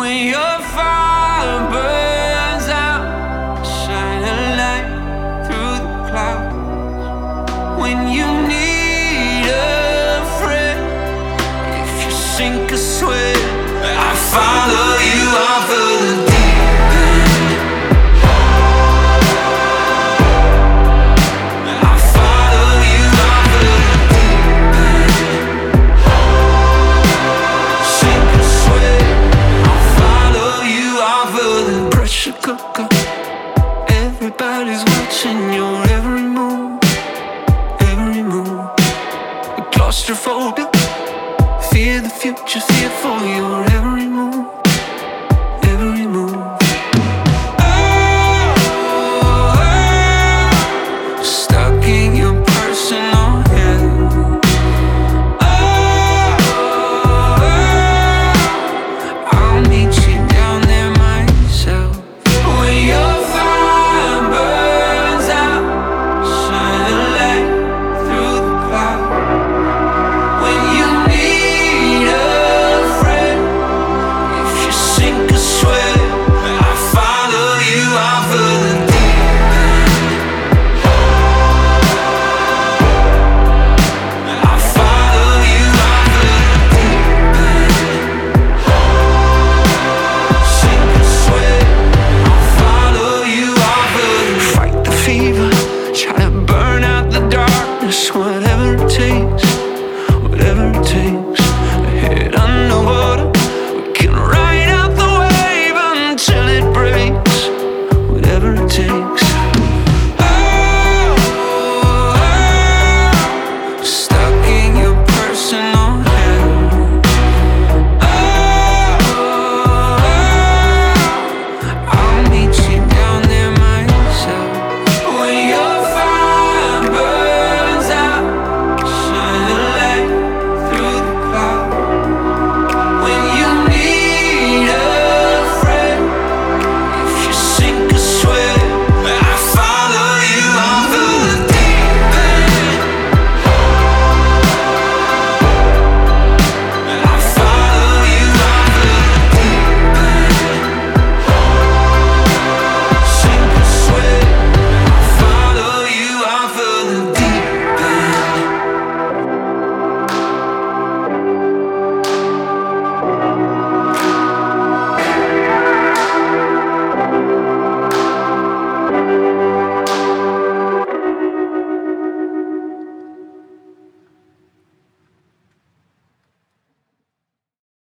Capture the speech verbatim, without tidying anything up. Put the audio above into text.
When your fire burns out, shine a light through the clouds. When you need a friend, if you sink or swim, I follow you off of the deep end. I follow you off of the deep end. Sink or swim, I follow you off of the pressure cooker. Everybody's watching your every move, every move. Claustrophobia, fear the future, fear for your